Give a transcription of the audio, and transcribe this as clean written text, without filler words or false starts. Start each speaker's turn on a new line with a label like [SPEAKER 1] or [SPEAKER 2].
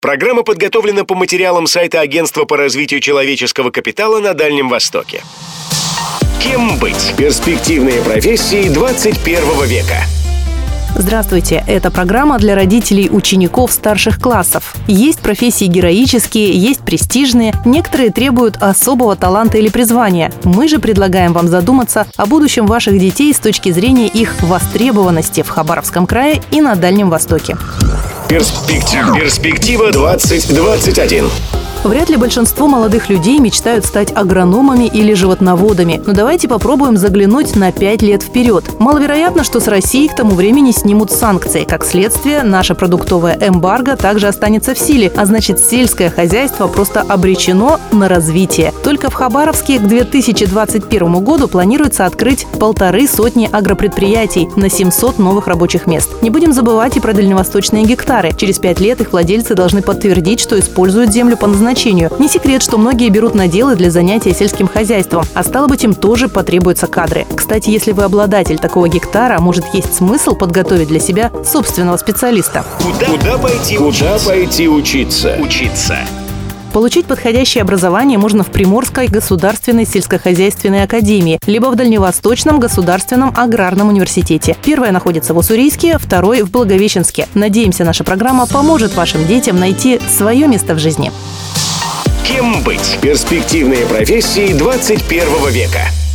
[SPEAKER 1] Программа подготовлена по материалам сайта Агентства по развитию человеческого капитала на Дальнем Востоке. Кем быть? Перспективные профессии 21 века.
[SPEAKER 2] Здравствуйте, это программа для родителей учеников старших классов. Есть профессии героические, есть престижные, некоторые требуют особого таланта или призвания. Мы же предлагаем вам задуматься о будущем ваших детей с точки зрения их востребованности в Хабаровском крае и на Дальнем Востоке.
[SPEAKER 1] Перспектива 2021.
[SPEAKER 2] Вряд ли большинство молодых людей мечтают стать агрономами или животноводами. Но давайте попробуем заглянуть на 5 лет вперед. Маловероятно, что с России к тому времени снимут санкции. Как следствие, наше продуктовое эмбарго также останется в силе, а значит, сельское хозяйство просто обречено на развитие. Только в Хабаровске к 2021 году планируется открыть 150 агропредприятий на 700 новых рабочих мест. Не будем забывать и про дальневосточные гектары. Через 5 лет их владельцы должны подтвердить, что используют землю по назначению. Не секрет, что многие берут наделы для занятия сельским хозяйством, а стало быть, им тоже потребуются кадры. Кстати, если вы обладатель такого гектара, может, есть смысл подготовить для себя собственного специалиста.
[SPEAKER 1] Куда пойти учиться?
[SPEAKER 2] Получить подходящее образование можно в Приморской государственной сельскохозяйственной академии, либо в Дальневосточном государственном аграрном университете. Первое находится в Уссурийске, второй в Благовещенске. Надеемся, наша программа поможет вашим детям найти свое место в жизни.
[SPEAKER 1] Кем быть? Перспективные профессии 21 века.